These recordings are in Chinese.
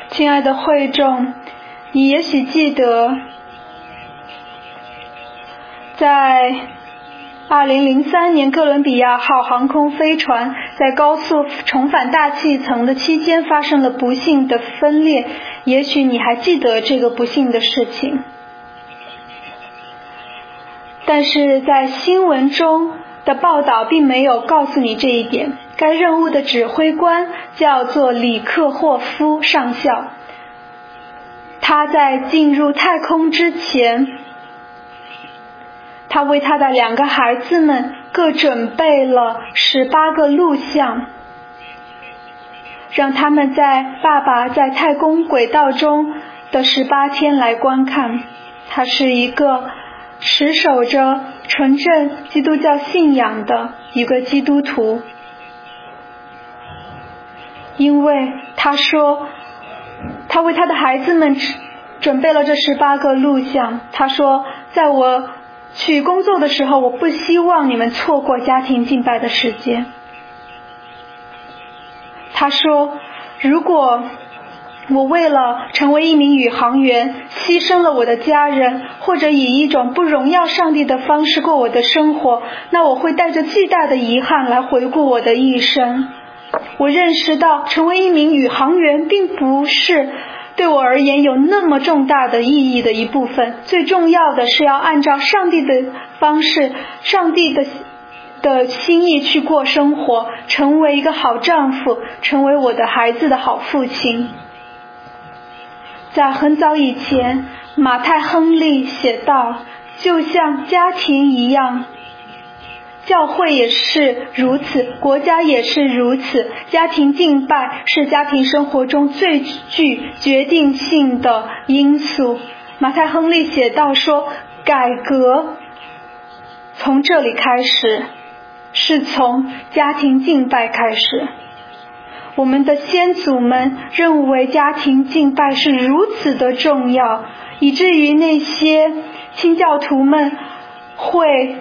亲爱的会众，你也许记得在2003年哥伦比亚号航空飞船在高速重返大气层的期间发生了不幸的分裂，也许你还记得这个不幸的事情。但是在新闻中的报道并没有告诉你这一点。该任务的指挥官叫做里克霍夫上校，他在进入太空之前，他为他的2个孩子们各准备了18个录像，让他们在爸爸在太空轨道中的18天来观看。他是一个持守着纯正基督教信仰的一个基督徒，因为他说他为他的孩子们准备了这18个录像。他说，在我去工作的时候，我不希望你们错过家庭敬拜的时间。他说，如果我为了成为一名宇航员牺牲了我的家人，或者以一种不荣耀上帝的方式过我的生活，那我会带着巨大的遗憾来回顾我的一生。我认识到成为一名宇航员并不是对我而言有那么重大的意义的一部分，最重要的是要按照上帝的方式，上帝的心意去过生活，成为一个好丈夫，成为我的孩子的好父亲。在很早以前，马太·亨利写道，就像家庭一样，教会也是如此，国家也是如此。家庭敬拜是家庭生活中最具决定性的因素。马太·亨利写道说，改革从这里开始，是从家庭敬拜开始。我们的先祖们认为家庭敬拜是如此的重要，以至于那些清教徒们会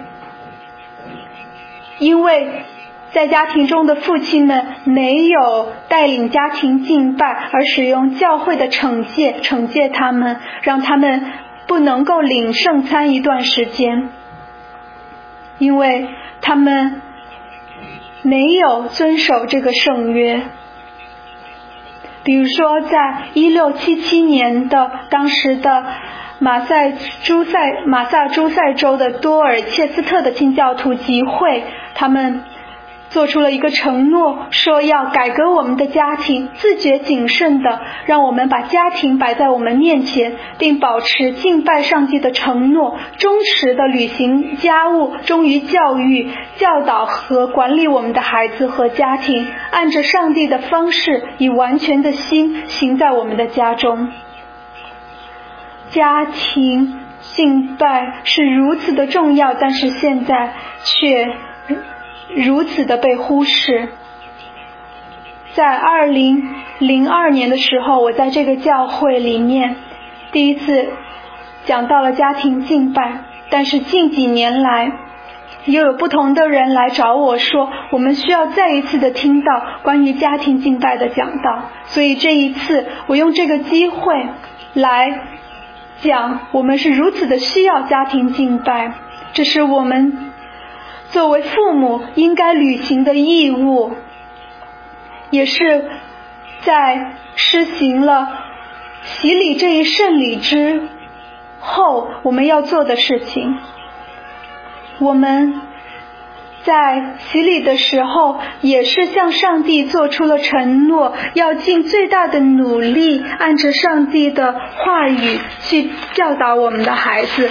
因为在家庭中的父亲们没有带领家庭敬拜，而使用教会的惩戒他们，让他们不能够领圣餐一段时间，因为他们没有遵守这个圣约。比如说在1677年的当时的马萨诸塞州的多尔切斯特的清教徒集会，他们做出了一个承诺，说要改革我们的家庭，自觉谨慎的让我们把家庭摆在我们面前，并保持敬拜上帝的承诺，忠实的履行家务，忠于教育、教导和管理我们的孩子和家庭，按着上帝的方式，以完全的心行在我们的家中。家庭敬拜是如此的重要，但是现在却如此的被忽视。在2002年的时候，我在这个教会里面第一次讲到了家庭敬拜，但是近几年来又有不同的人来找我说，我们需要再一次的听到关于家庭敬拜的讲道。所以这一次我用这个机会来讲，我们是如此的需要家庭敬拜，这是我们作为父母应该履行的义务，也是在施行了洗礼这一圣礼之后我们要做的事情。我们在洗礼的时候也是向上帝做出了承诺，要尽最大的努力按着上帝的话语去教导我们的孩子，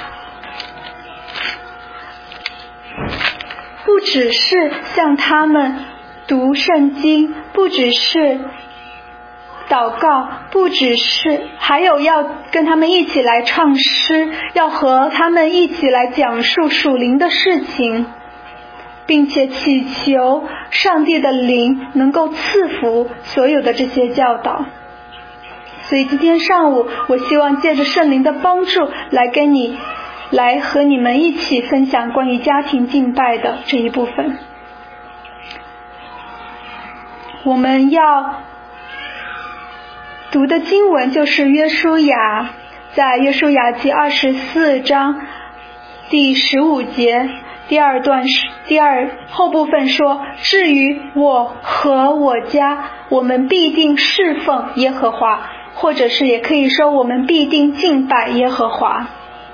不只是向他们读圣经，不只是祷告，不只是，还有要跟他们一起来唱诗，要和他们一起来讲述属灵的事情，并且祈求上帝的灵能够赐福所有的这些教导。所以今天上午我希望借着圣灵的帮助来和你们一起分享关于家庭敬拜的这一部分。我们要读的经文就是约书亚，在约书亚记24章第15节第二段后部分说，至于我和我家，我们必定侍奉耶和华，或者是也可以说我们必定敬拜耶和华。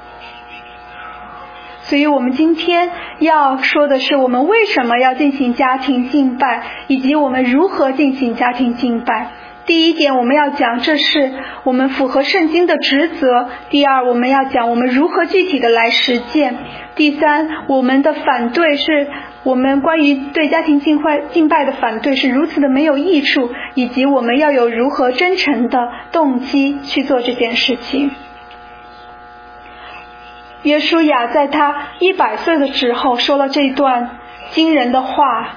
所以我们今天要说的是，我们为什么要进行家庭敬拜，以及我们如何进行家庭敬拜。第一点，我们要讲这是我们符合圣经的职责。第二，我们要讲我们如何具体的来实践。第三，我们的反对是我们关于对家庭敬拜的反对是如此的没有益处，以及我们要有如何真诚的动机去做这件事情。约书亚在他100岁的时候说了这段惊人的话，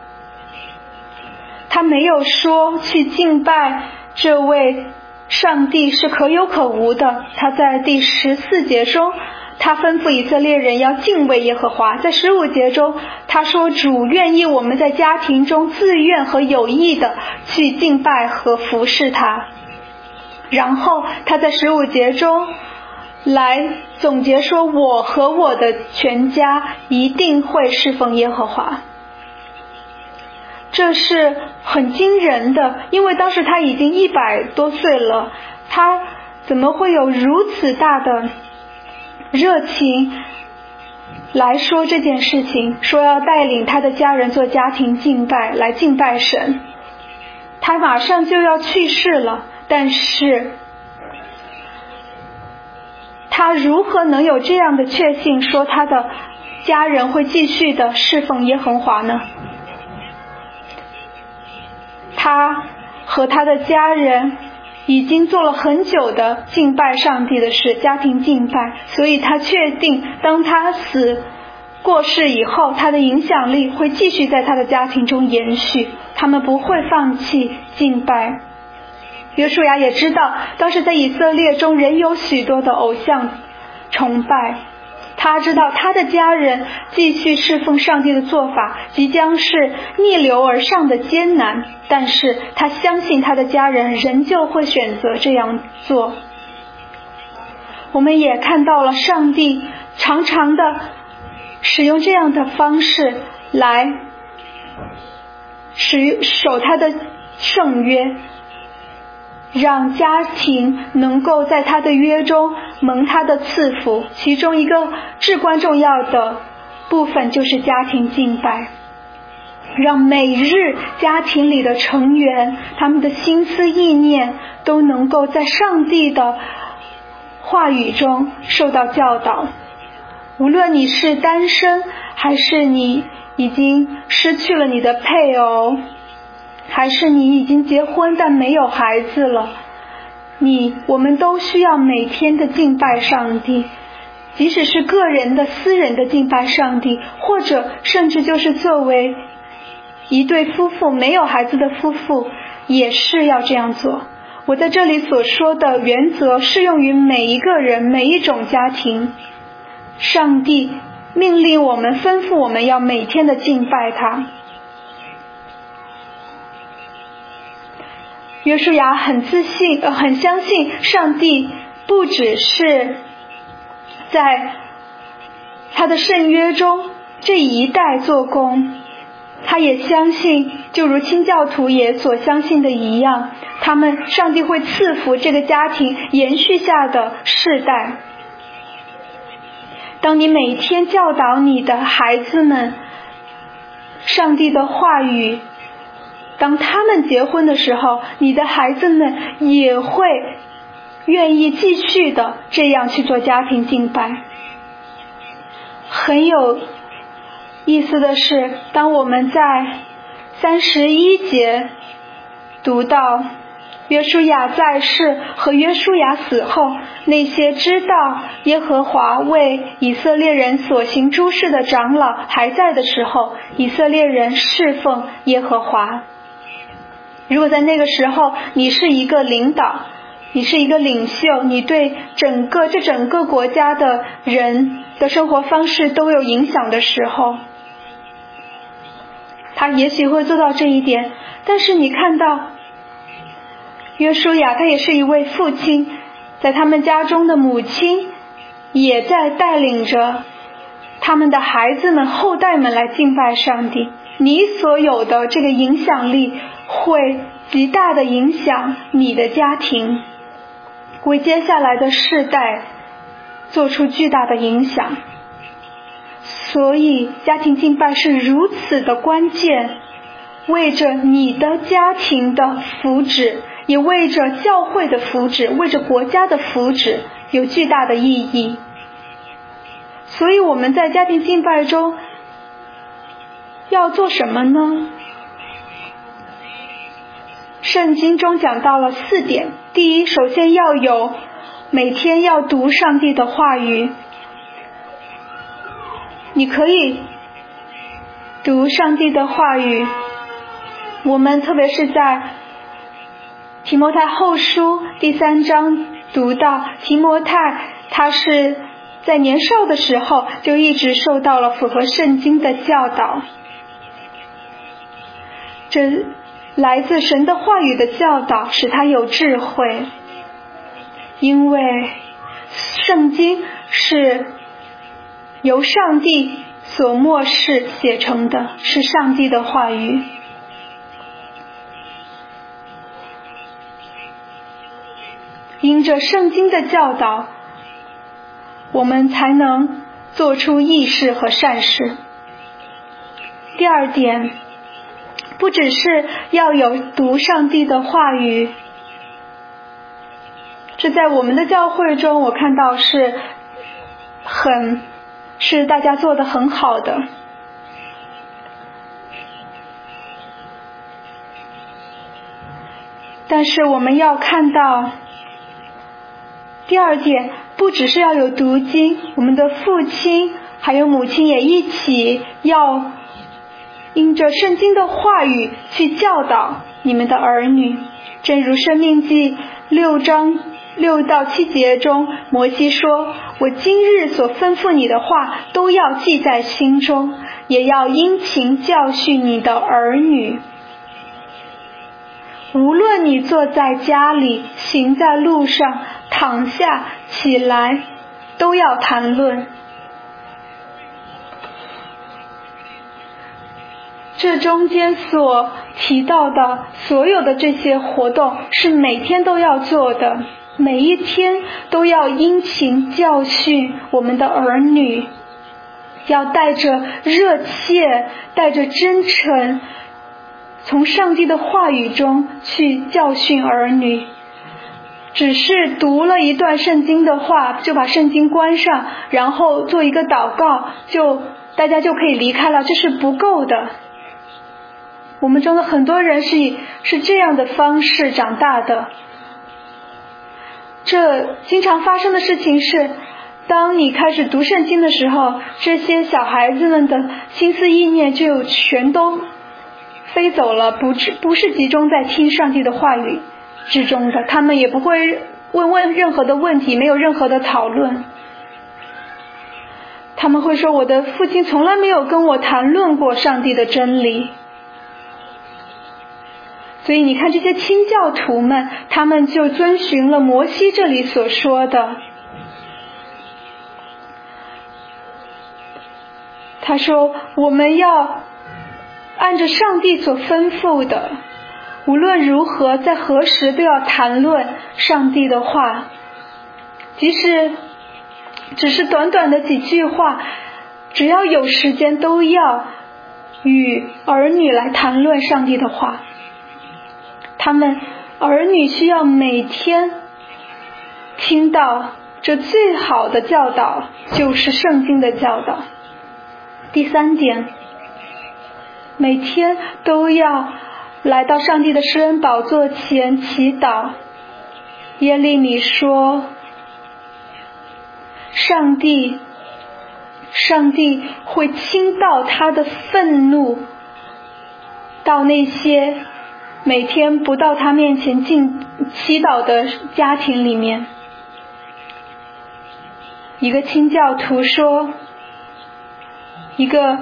他没有说去敬拜这位上帝是可有可无的。他在第14节中，他吩咐以色列人要敬畏耶和华。在15节中，他说主愿意我们在家庭中自愿和有意的去敬拜和服侍他。然后他在15节中来总结说，我和我的全家一定会侍奉耶和华。这是很惊人的，因为当时他已经100多岁了，他怎么会有如此大的热情来说这件事情，说要带领他的家人做家庭敬拜，来敬拜神。他马上就要去世了，但是他如何能有这样的确信，说他的家人会继续的侍奉耶和华呢？他和他的家人已经做了很久的敬拜上帝的事，家庭敬拜，所以他确定当他过世以后，他的影响力会继续在他的家庭中延续，他们不会放弃敬拜。约书亚也知道当时在以色列中仍有许多的偶像崇拜，他知道他的家人继续侍奉上帝的做法即将是逆流而上的艰难，但是他相信他的家人仍旧会选择这样做。我们也看到了上帝常常的使用这样的方式来守他的圣约，让家庭能够在他的约中蒙他的赐福。其中一个至关重要的部分就是家庭敬拜，让每日家庭里的成员他们的心思意念都能够在上帝的话语中受到教导。无论你是单身，还是你已经失去了你的配偶，还是你已经结婚但没有孩子了，我们都需要每天的敬拜上帝，即使是个人的私人的敬拜上帝，或者甚至就是作为一对夫妇没有孩子的夫妇也是要这样做。我在这里所说的原则适用于每一个人，每一种家庭。上帝命令我们，吩咐我们要每天的敬拜他。约书亚很相信上帝不只是在他的圣约中这一代做工，他也相信，就如清教徒也所相信的一样，上帝会赐福这个家庭延续下的世代。当你每天教导你的孩子们上帝的话语，当他们结婚的时候，你的孩子们也会愿意继续的这样去做家庭敬拜。很有意思的是，当我们在31节读到约书亚在世和约书亚死后，那些知道耶和华为以色列人所行诸事的长老还在的时候，以色列人侍奉耶和华。如果在那个时候你是一个领导，你是一个领袖，你对整个国家的人的生活方式都有影响的时候，他也许会做到这一点。但是你看到约书亚他也是一位父亲，在他们家中的母亲也在带领着他们的孩子们后代们来敬拜上帝。你所有的这个影响力会极大的影响你的家庭，为接下来的世代做出巨大的影响。所以家庭敬拜是如此的关键，为着你的家庭的福祉，也为着教会的福祉，为着国家的福祉有巨大的意义。所以我们在家庭敬拜中要做什么呢？圣经中讲到了4点。第一，首先每天要读上帝的话语。你可以读上帝的话语，我们特别是在提摩太后书第3章读到提摩太他是在年少的时候就一直受到了符合圣经的教导，这来自神的话语的教导使他有智慧，因为圣经是由上帝所默示写成的，是上帝的话语。因着圣经的教导，我们才能做出义事和善事。第二点，不只是要有读上帝的话语，这在我们的教会中我看到是大家做得很好的。但是我们要看到第二点，不只是要有读经，我们的父亲还有母亲也一起要因着圣经的话语去教导你们的儿女。正如申命记6章6到7节中，摩西说，我今日所吩咐你的话都要记在心中，也要殷勤教训你的儿女。无论你坐在家里，行在路上，躺下起来，都要谈论。这中间所提到的所有的这些活动是每天都要做的，每一天都要殷勤教训我们的儿女，要带着热切，带着真诚，从上帝的话语中去教训儿女。只是读了一段圣经的话，就把圣经关上，然后做一个祷告，大家就可以离开了，这是不够的。我们中的很多人是这样的方式长大的。这经常发生的事情是，当你开始读圣经的时候，这些小孩子们的心思意念就全都飞走了，不是集中在听上帝的话语之中的，他们也不会问任何的问题，没有任何的讨论。他们会说，我的父亲从来没有跟我谈论过上帝的真理。所以你看这些清教徒们，他们就遵循了摩西这里所说的，他说我们要按照上帝所吩咐的，无论如何在何时都要谈论上帝的话，即使只是短短的几句话，只要有时间都要与儿女来谈论上帝的话。他们儿女需要每天听到这最好的教导，就是圣经的教导。第三点，每天都要来到上帝的施恩宝座前祈祷。耶利米说，上帝会倾倒他的愤怒到那些每天不到他面前祈祷的家庭里面。一个清教徒说，一个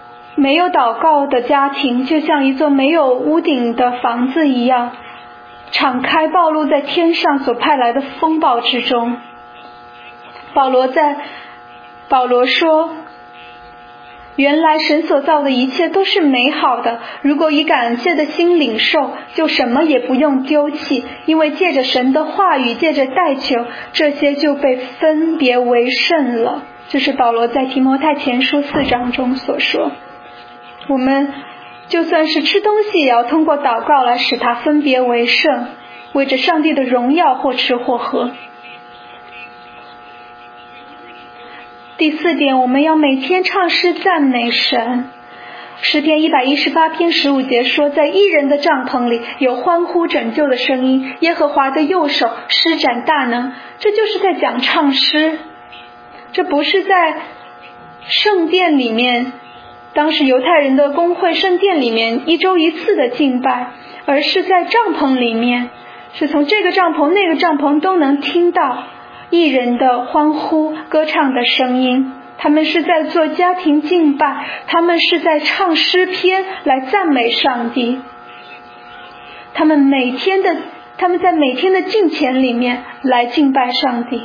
没有祷告的家庭就像一座没有屋顶的房子一样， 敞开暴露在天上所派来的风暴之中。保罗说，原来神所造的一切都是美好的，如果以感谢的心领受，就什么也不用丢弃，因为借着神的话语，借着代求，这些就被分别为圣了。这是保罗在提摩太前书4章中所说。我们就算是吃东西，也要通过祷告来使它分别为圣，为着上帝的荣耀或吃或喝。第4点，我们要每天唱诗赞美神。诗篇118篇15节说，在义人的帐篷里有欢呼拯救的声音，耶和华的右手施展大能。这就是在讲唱诗，这不是在圣殿里面，当时犹太人的公会圣殿里面1周1次的敬拜，而是在帐篷里面，是从这个帐篷那个帐篷都能听到义人的欢呼歌唱的声音。他们是在做家庭敬拜，他们是在唱诗篇来赞美上帝。他们在每天的敬虔里面来敬拜上帝。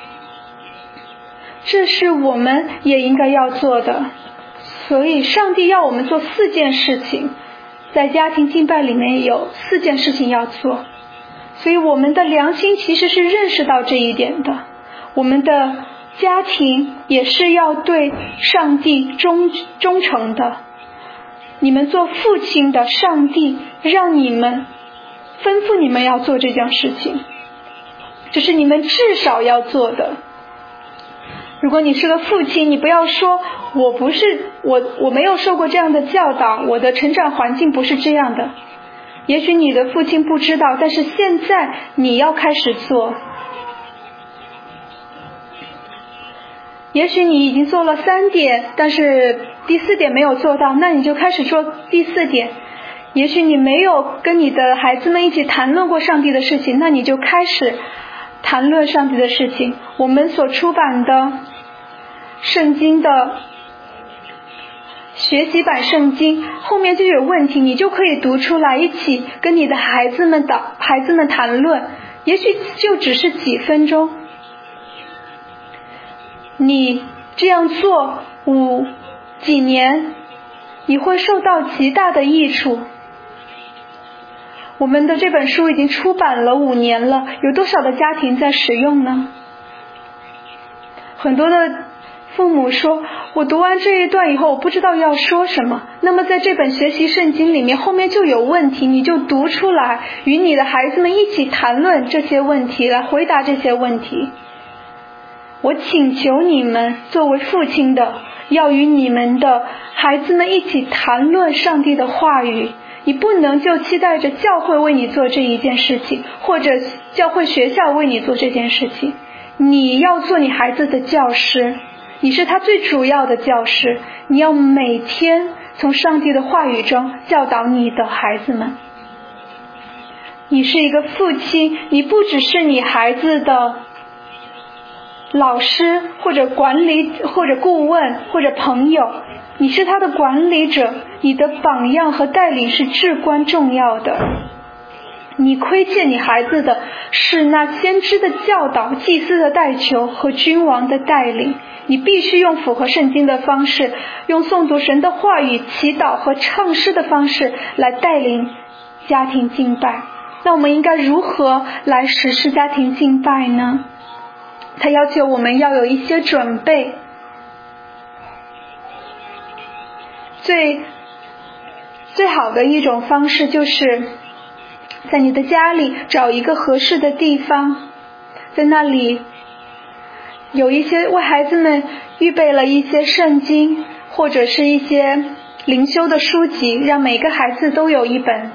这是我们也应该要做的。所以上帝要我们做4件事情，在家庭敬拜里面有4件事情要做。所以我们的良心其实是认识到这一点的，我们的家庭也是要对上帝忠诚的。你们做父亲的，上帝让你们吩咐你们要做这件事情，这是你们至少要做的。如果你是个父亲，你不要说我没有受过这样的教导，我的成长环境不是这样的。也许你的父亲不知道，但是现在你要开始做。也许你已经做了3点，但是第4点没有做到，那你就开始做第4点。也许你没有跟你的孩子们一起谈论过上帝的事情，那你就开始谈论上帝的事情。我们所出版的圣经的学习版圣经后面就有问题，你就可以读出来，一起跟你的孩子们谈论，也许就只是几分钟。你这样做几年，你会受到极大的益处。我们的这本书已经出版了5年了，有多少的家庭在使用呢？很多的父母说，我读完这一段以后，我不知道要说什么。那么在这本学习圣经里面，后面就有问题，你就读出来，与你的孩子们一起谈论这些问题，来回答这些问题。我请求你们作为父亲的，要与你们的孩子们一起谈论上帝的话语。你不能就期待着教会为你做这一件事情，或者教会学校为你做这件事情。你要做你孩子的教师，你是他最主要的教师，你要每天从上帝的话语中教导你的孩子们。你是一个父亲，你不只是你孩子的老师或者管理或者顾问或者朋友，你是他的管理者，你的榜样和带领是至关重要的。你亏欠你孩子的是那先知的教导、祭司的代求和君王的带领。你必须用符合圣经的方式，用诵读神的话语、祈祷和唱诗的方式来带领家庭敬拜。那我们应该如何来实施家庭敬拜呢？他要求我们要有一些准备。最好的一种方式就是在你的家里找一个合适的地方，在那里有一些为孩子们预备了一些圣经或者是一些灵修的书籍，让每个孩子都有一本。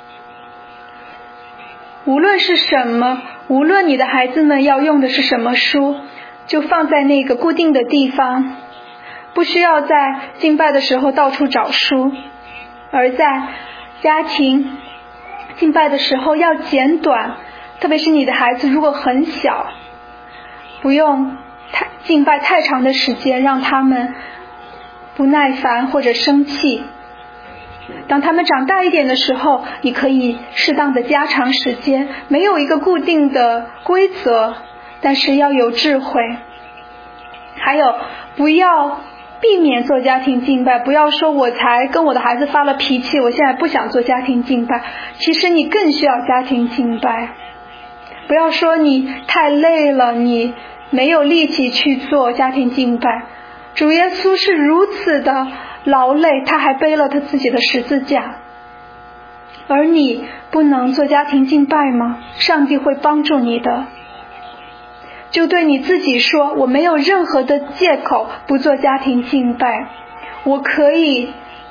无论是什么，无论你的孩子们要用的是什么书，就放在那个固定的地方，不需要在敬拜的时候到处找书，而在家庭敬拜的时候要简短，特别是你的孩子如果很小，不用敬拜太长的时间，让他们不耐烦或者生气。 当他们长大一点的时候，你可以适当的加长时间，没有一个固定的规则，但是要有智慧。还有，不要避免做家庭敬拜，不要说我才跟我的孩子发了脾气，我现在不想做家庭敬拜，其实你更需要家庭敬拜。不要说你太累了，你没有力气去做家庭敬拜。主耶稣是如此的劳累，他还背了他自己的十字架。而你不能做家庭敬拜吗？上帝会帮助你的。就对你自己说，我没有任何的借口不做家庭敬拜，我可以，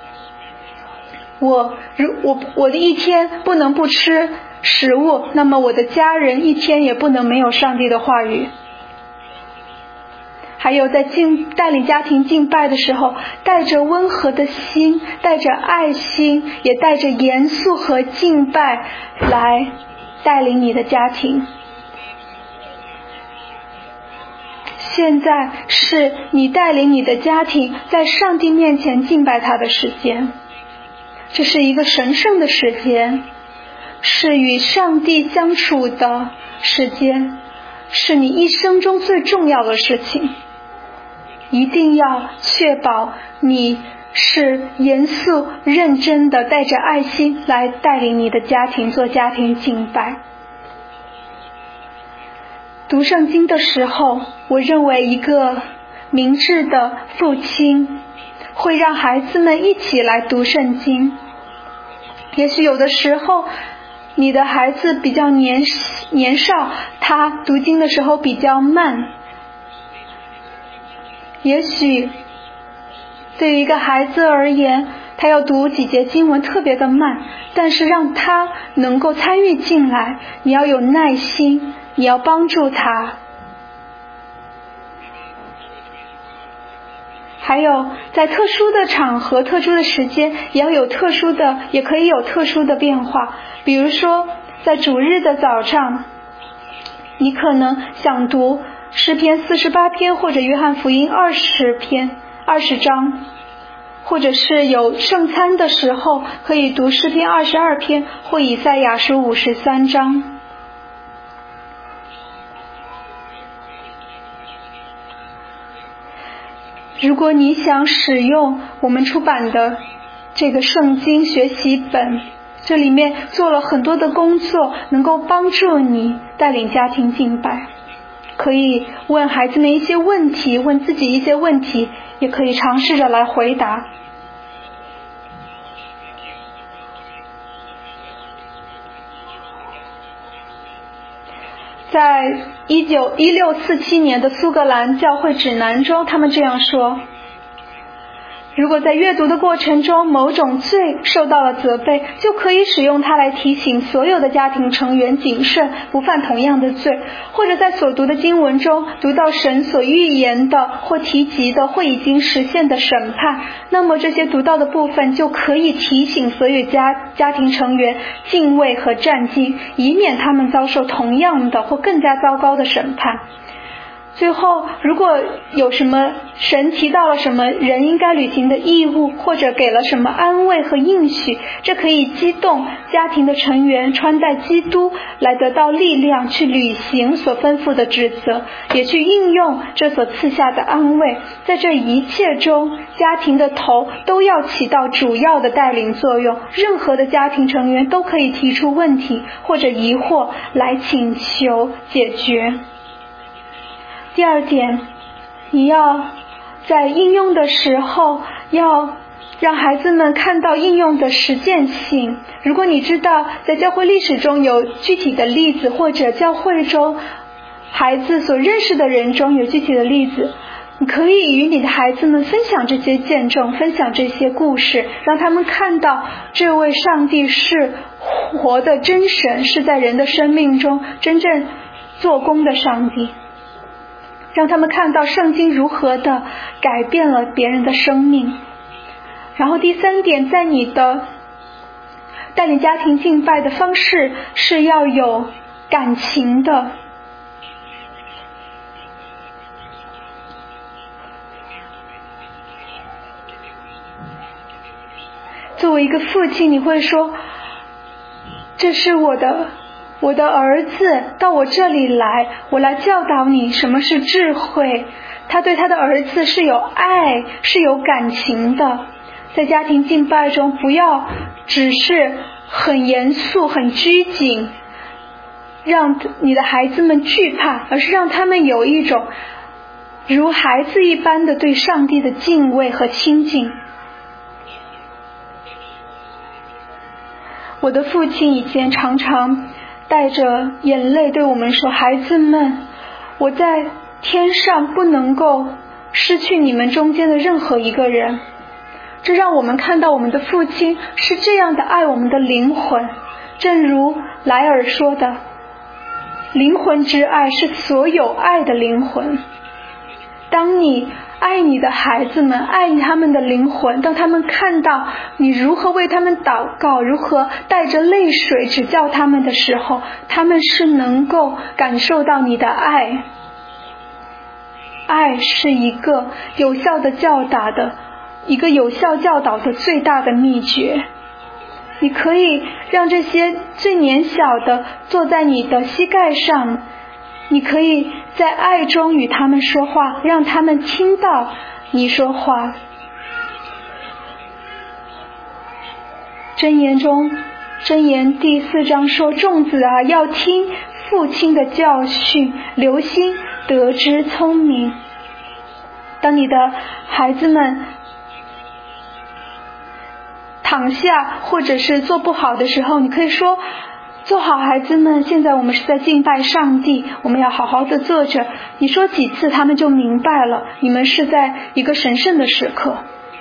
我的一天不能不吃食物，那么我的家人一天也不能没有上帝的话语。还有在带领家庭敬拜的时候，带着温和的心，带着爱心，也带着严肃和敬拜来带领你的家庭。现在是你带领你的家庭在上帝面前敬拜他的时间，这是一个神圣的时间，是与上帝相处的时间，是你一生中最重要的事情。一定要确保你是严肃认真的，带着爱心来带领你的家庭做家庭敬拜。读圣经的时候，我认为一个明智的父亲会让孩子们一起来读圣经。也许有的时候你的孩子比较年少，他读经的时候比较慢，也许对于一个孩子而言，他要读几节经文特别的慢，但是让他能够参与进来，你要有耐心，你要帮助他。还有在特殊的场合、特殊的时间，也可以有特殊的变化。比如说在主日的早上，你可能想读诗篇48篇，或者约翰福音20章，或者是有圣餐的时候可以读诗篇22篇或以赛亚书53章。如果你想使用我们出版的这个圣经学习本，这里面做了很多的工作，能够帮助你带领家庭敬拜。可以问孩子们一些问题，问自己一些问题，也可以尝试着来回答。在1647年的苏格兰教会指南中，他们这样说：如果在阅读的过程中某种罪受到了责备，就可以使用它来提醒所有的家庭成员谨慎，不犯同样的罪。或者在所读的经文中读到神所预言的或提及的或已经实现的审判，那么这些读到的部分就可以提醒所有家庭成员敬畏和战兢，以免他们遭受同样的或更加糟糕的审判。最后，如果有什么神提到了什么人应该履行的义务，或者给了什么安慰和应许，这可以激动家庭的成员穿戴基督，来得到力量去履行所吩咐的职责，也去应用这所赐下的安慰。在这一切中，家庭的头都要起到主要的带领作用，任何的家庭成员都可以提出问题或者疑惑来请求解决。第二点，你要在应用的时候要让孩子们看到应用的实践性。如果你知道在教会历史中有具体的例子，或者教会中孩子所认识的人中有具体的例子，你可以与你的孩子们分享这些见证，分享这些故事，让他们看到这位上帝是活的真神，是在人的生命中真正做工的上帝，让他们看到圣经如何的改变了别人的生命。然后第三点，在你的带领家庭敬拜的方式是要有感情的。 作为一个父亲，你会说，这是我的儿子到我这里来，我来教导你什么是智慧。他对他的儿子是有爱，是有感情的。在家庭敬拜中，不要只是很严肃很拘谨，让你的孩子们惧怕，而是让他们有一种如孩子一般的对上帝的敬畏和亲近。我的父亲以前常常带着眼泪对我们说，孩子们，我在天上不能够失去你们中间的任何一个人。这让我们看到我们的父亲是这样的爱我们的灵魂，正如莱尔说的，灵魂之爱是所有爱的灵魂。当你爱你的孩子们，爱他们的灵魂，当他们看到你如何为他们祷告，如何带着泪水指教他们的时候，他们是能够感受到你的爱。爱是一个有效教导的最大的秘诀。你可以让这些最年小的坐在你的膝盖上，你可以在爱中与他们说话，让他们听到你说话。箴言第4章说，众子啊，要听父亲的教训，留心得知聪明。当你的孩子们躺下或者是做不好的时候，你可以说，做好孩子们，现在我们是在敬拜上帝，我们要好好的坐着。你说几次他们就明白了，你们是在一个神圣的时刻。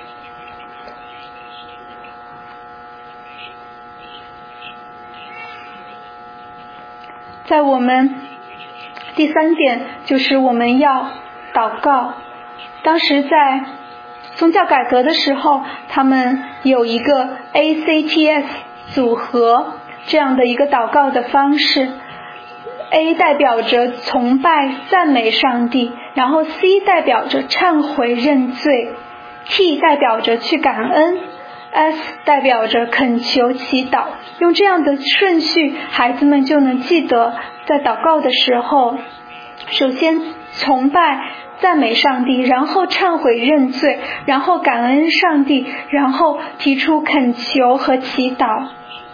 在我们第3点就是我们要祷告。当时在宗教改革的时候，他们有一个 ACTS 组合这样的一个祷告的方式。A 代表着崇拜赞美上帝，然后 C 代表着忏悔认罪， T 代表着去感恩， S 代表着恳求祈祷。用这样的顺序，孩子们就能记得在祷告的时候，首先崇拜赞美上帝，然后忏悔认罪，然后感恩上帝，然后提出恳求和祈祷。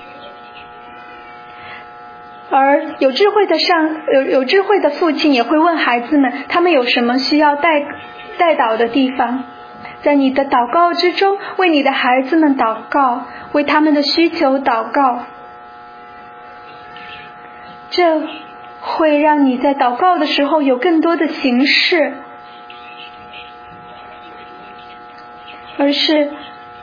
而有智慧的父亲也会问孩子们，他们有什么需要代祷的地方。在你的祷告之中，为你的孩子们祷告，为他们的需求祷告，这会让你在祷告的时候有更多的形式，而且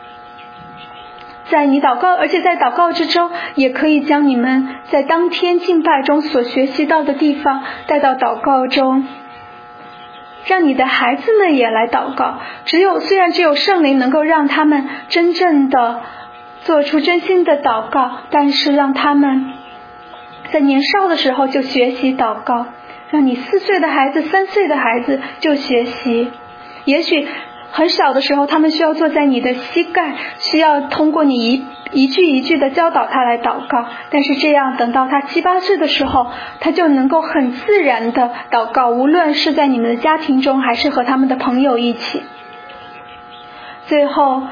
在祷告之中，也可以将你们在当天敬拜中所学习到的地方带到祷告中，让你的孩子们也来祷告。虽然只有圣灵能够让他们真正的做出真心的祷告，但是让他们在年少的时候就学习祷告，让你4岁的孩子、3岁的孩子就学习。也许很小的时候，他们需要坐在你的膝盖，需要通过你一句一句的教导他来祷告，但是这样等到他7、8岁的时候，他就能够很自然的祷告，无论是在你们的家庭中，还是和他们的朋友一起。最后，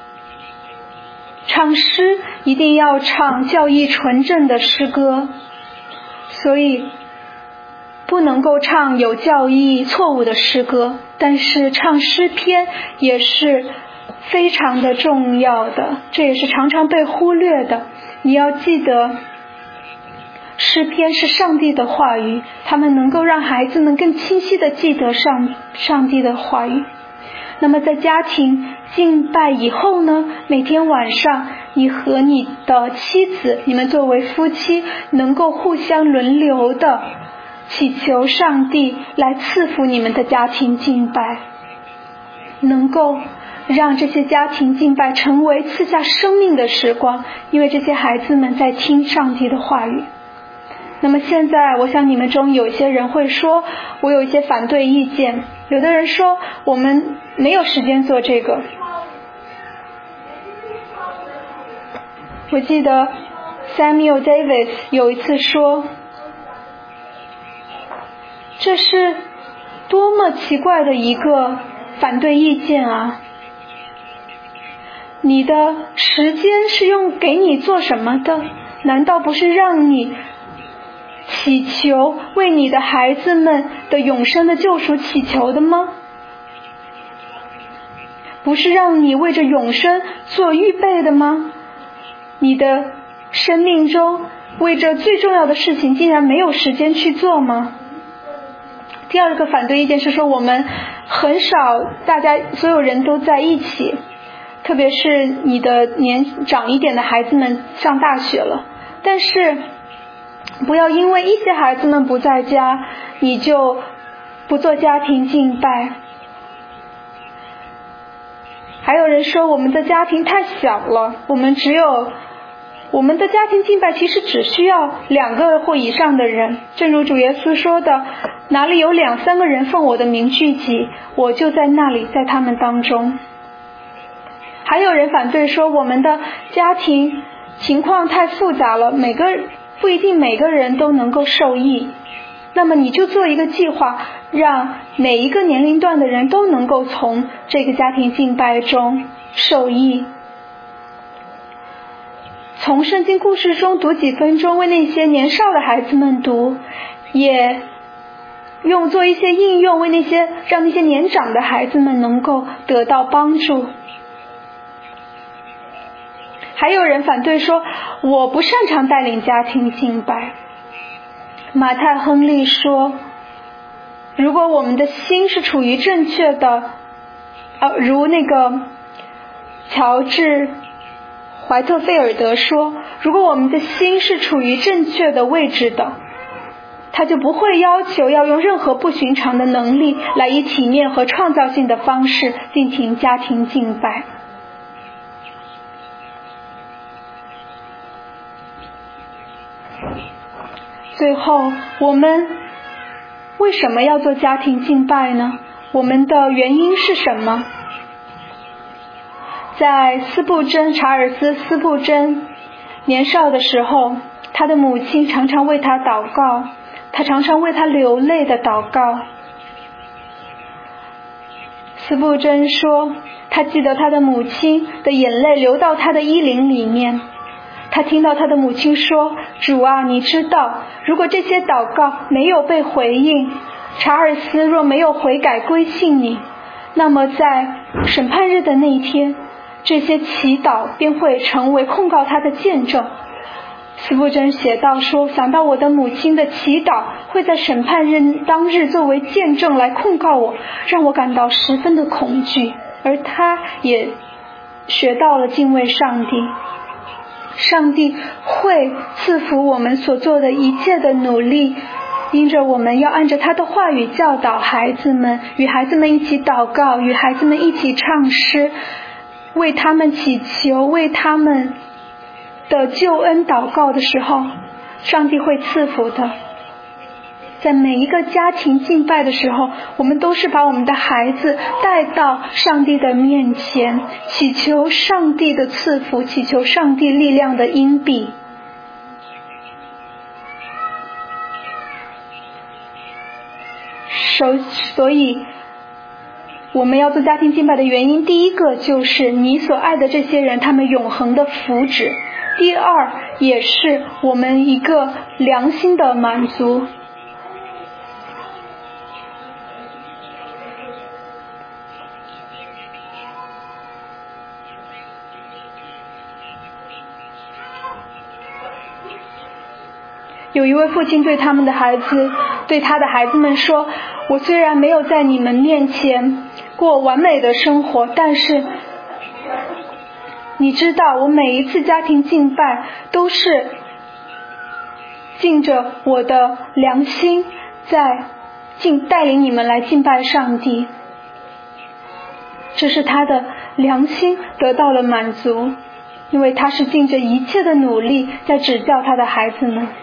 唱诗一定要唱教义纯正的诗歌，所以不能够唱有教义错误的诗歌，但是唱诗篇也是非常的重要的，这也是常常被忽略的。你要记得，诗篇是上帝的话语，他们能够让孩子们更清晰地记得上帝的话语。那么在家庭敬拜以后呢，每天晚上你和你的妻子，你们作为夫妻，能够互相轮流的祈求上帝来赐福你们的家庭敬拜，能够让这些家庭敬拜成为赐下生命的时光，因为这些孩子们在听上帝的话语。那么现在我想你们中有些人会说，我有一些反对意见，有的人说我们没有时间做这个。 我记得 Samuel Davis 有一次说，这是多么奇怪的一个反对意见啊！你的时间是用给你做什么的？难道不是让你祈求为你的孩子们的永生的救赎祈求的吗？不是让你为着永生做预备的吗？你的生命中为着最重要的事情竟然没有时间去做吗？第二个反对意见是说，我们很少大家所有人都在一起，特别是你的年长一点的孩子们上大学了，但是不要因为一些孩子们不在家，你就不做家庭敬拜。还有人说我们的家庭太小了，我们的家庭敬拜其实只需要2个或以上的人，正如主耶稣说的，哪里有2、3个人奉我的名聚集，我就在那里，在他们当中。还有人反对说，我们的家庭情况太复杂了，不一定每个人都能够受益。那么你就做一个计划，让每一个年龄段的人都能够从这个家庭敬拜中受益。从圣经故事中读几分钟，为那些年少的孩子们读，也做一些应用，让那些年长的孩子们能够得到帮助。还有人反对说，我不擅长带领家庭敬拜。马太·亨利说，如果我们的心是处于正确的，如那个乔治·怀特菲尔德说，如果我们的心是处于正确的位置的，他就不会要求要用任何不寻常的能力来以体面和创造性的方式进行家庭敬拜。最后，我们为什么要做家庭敬拜呢？我们的原因是什么？在查尔斯·斯布珍年少的时候，他的母亲常常为他祷告，他常常为他流泪的祷告。斯布珍说，他记得他的母亲的眼泪流到他的衣领里面。他听到他的母亲说，主啊，你知道，如果这些祷告没有被回应，查尔斯若没有悔改归信你，那么在审判日的那一天，这些祈祷便会成为控告他的见证。斯布珍写道说，想到我的母亲的祈祷会在审判日当日作为见证来控告我，让我感到十分的恐惧。而他也学到了敬畏上帝，上帝会赐福我们所做的一切的努力，因着我们要按着他的话语教导孩子们，与孩子们一起祷告，与孩子们一起唱诗，为他们祈求，为他们的救恩祷告的时候，上帝会赐福的。在每一个家庭敬拜的时候，我们都是把我们的孩子带到上帝的面前，祈求上帝的赐福，祈求上帝力量的荫庇。所以我们要做家庭敬拜的原因，第一个就是你所爱的这些人他们永恒的福祉，第二也是我们一个良心的满足。有一位父亲对他的孩子们说，我虽然没有在你们面前过完美的生活，但是你知道，我每一次家庭敬拜都是尽着我的良心在带领你们来敬拜上帝。这是他的良心得到了满足，因为他是尽着一切的努力在指教他的孩子们。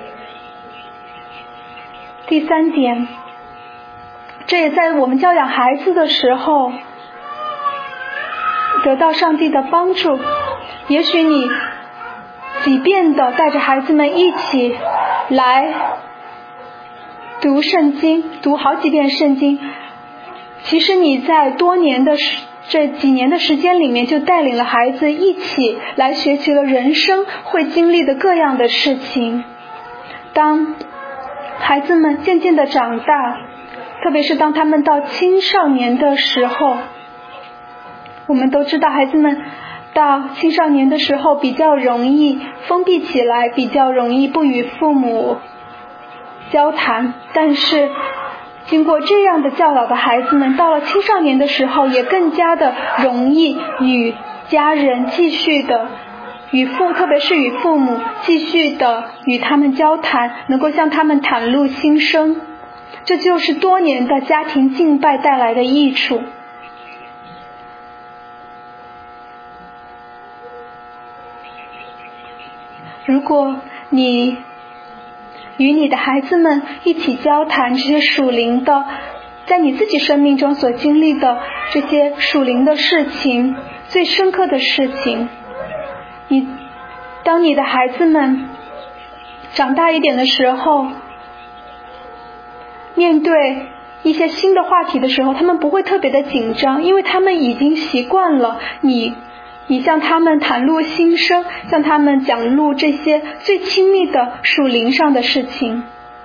第三点，这也在我们教养孩子的时候得到上帝的帮助。也许你几遍的带着孩子们一起来读圣经，读好几遍圣经。其实你在这几年的时间里面，就带领了孩子一起来学习了人生会经历的各样的事情。当孩子们渐渐的长大，特别是当他们到青少年的时候，我们都知道孩子们到青少年的时候比较容易封闭起来，比较容易不与父母交谈，但是经过这样的教导的孩子们，到了青少年的时候也更加的容易与家人继续的特别是与父母继续的与他们交谈，能够向他们袒露心声。这就是多年的家庭敬拜带来的益处。如果你与你的孩子们一起交谈这些属灵的，在你自己生命中所经历的这些属灵的事情，最深刻的事情，当你的孩子们长大一点的时候，面对一些新的话题的时候，他们不会特别的紧张，因为他们已经习惯了你向他们袒露心声，向他们讲述这些最亲密的属灵上的事情。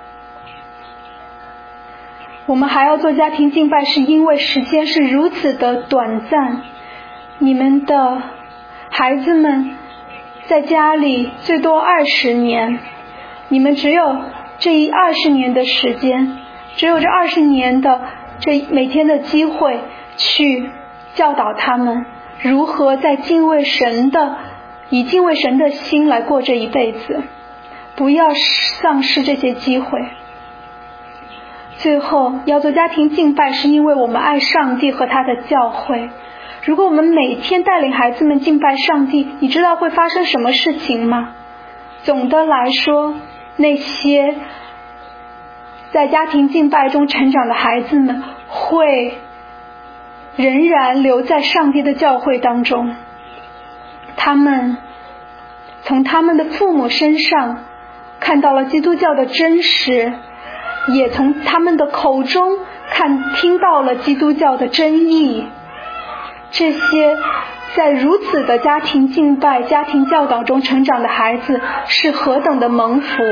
我们还要做家庭敬拜，是因为时间是如此的短暂。你们的孩子们在家里最多20年，你们只有这20年的时间，只有这20年的这每天的机会去教导他们如何在以敬畏神的心来过这一辈子，不要丧失这些机会。最后要做家庭敬拜，是因为我们爱上帝和他的教会。如果我们每天带领孩子们敬拜上帝，你知道会发生什么事情吗？总的来说，那些在家庭敬拜中成长的孩子们会仍然留在上帝的教会当中，他们从他们的父母身上看到了基督教的真实，也从他们的口中听到了基督教的真意。这些在如此的家庭敬拜、家庭教导中成长的孩子是何等的蒙福！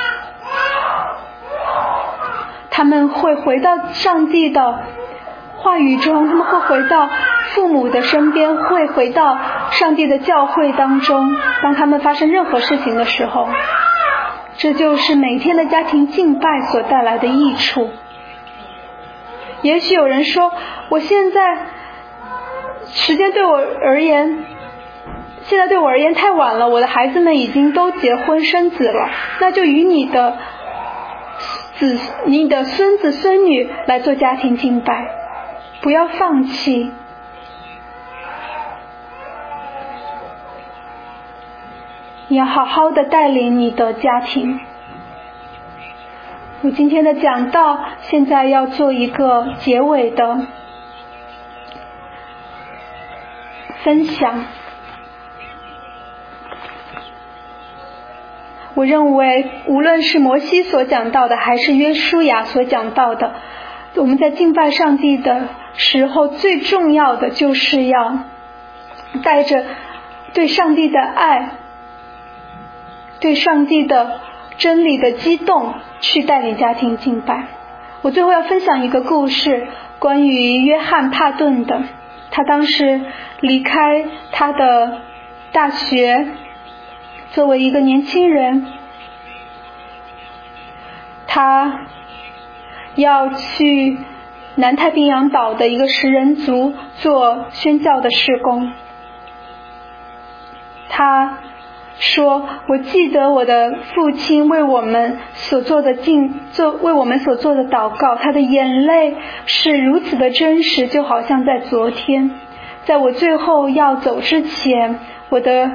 他们会回到上帝的话语中，他们会回到父母的身边，会回到上帝的教会当中。当他们发生任何事情的时候，这就是每天的家庭敬拜所带来的益处。也许有人说，我现在时间对我而言太晚了，我的孩子们已经都结婚生子了，那就与你的孙子孙女来做家庭敬拜，不要放弃。你要好好的带领你的家庭。我今天的讲道现在要做一个结尾的分享。我认为无论是摩西所讲到的，还是约书亚所讲到的，我们在敬拜上帝的时候，最重要的就是要带着对上帝的爱，对上帝的真理的激动去带领家庭敬拜。我最后要分享一个故事，关于约翰帕顿的。他当时离开他的大学，作为一个年轻人，他要去南太平洋岛的一个食人族做宣教的事工。他说，我记得我的父亲为我们所做的祷告，他的眼泪是如此的真实，就好像在昨天。在我最后要走之前，我的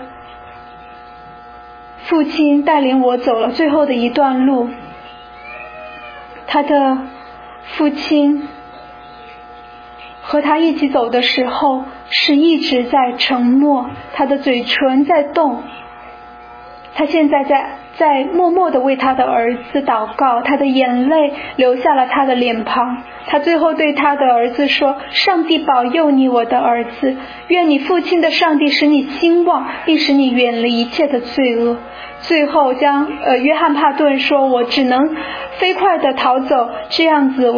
父亲带领我走了最后的一段路。他的父亲和他一起走的时候是一直在沉默，他的嘴唇在动， 他现在在默默地为他的儿子祷告，他的眼泪流下了他的脸庞。他最后对他的儿子说：上帝保佑你，我的儿子，愿你父亲的上帝使你兴旺，并使你远离一切的罪恶。最后约翰帕顿说，我只能飞快地逃走，这样子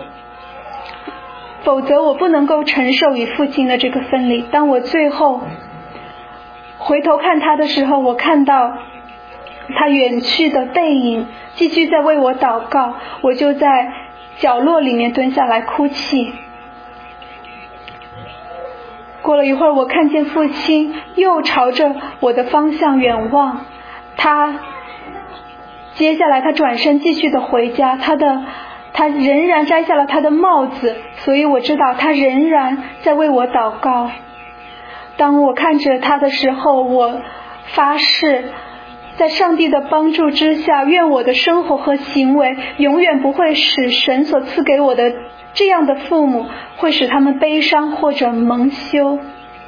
否则我不能够承受与父亲的这个分离。当我最后回头看他的时候，我看到他远去的背影，继续在为我祷告，我就在角落里面蹲下来哭泣。过了一会儿，我看见父亲又朝着我的方向远望，接下来他转身继续的回家，他仍然摘下了他的帽子，所以我知道他仍然在为我祷告。当我看着他的时候，我发誓在上帝的帮助之下，愿我的生活和行为永远不会使神所赐给我的这样的父母会使他们悲伤或者蒙羞。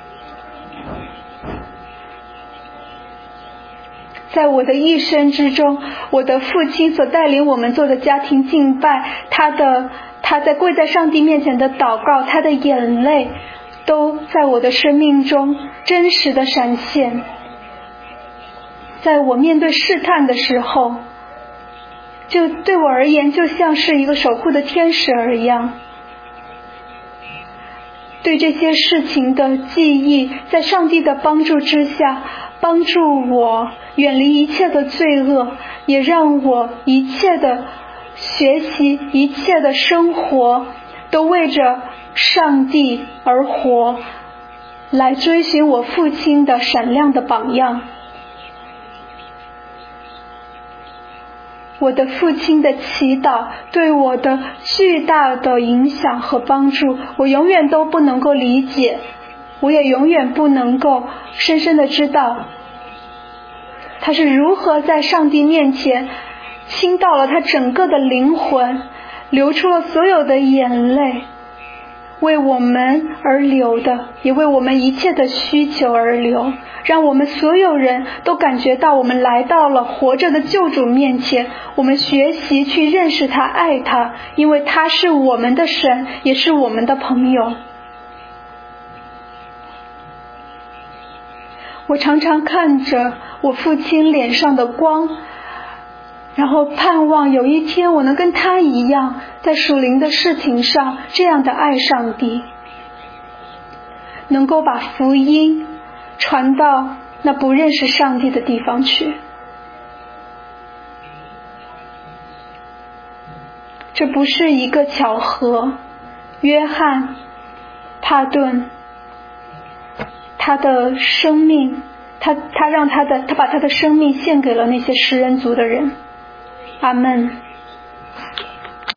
在我的一生之中，我的父亲所带领我们做的家庭敬拜，他在跪在上帝面前的祷告，他的眼泪都在我的生命中真实的闪现。在我面对试探的时候，就对我而言就像是一个守护的天使一样。对这些事情的记忆，在上帝的帮助之下，帮助我远离一切的罪恶，也让我一切的学习，一切的生活都为着上帝而活，来追寻我父亲的闪亮的榜样。我的父亲的祈祷对我的巨大的影响和帮助，我永远都不能够理解，我也永远不能够深深的知道他是如何在上帝面前倾倒了他整个的灵魂，流出了所有的眼泪，为我们而流的，也为我们一切的需求而流，让我们所有人都感觉到我们来到了活着的救主面前，我们学习去认识他，爱他，因为他是我们的神，也是我们的朋友。我常常看着我父亲脸上的光，然后盼望有一天我能跟他一样，在属灵的事情上这样的爱上帝，能够把福音传到那不认识上帝的地方去。这不是一个巧合，约翰帕顿他的生命，他把他的生命献给了那些食人族的人。阿们。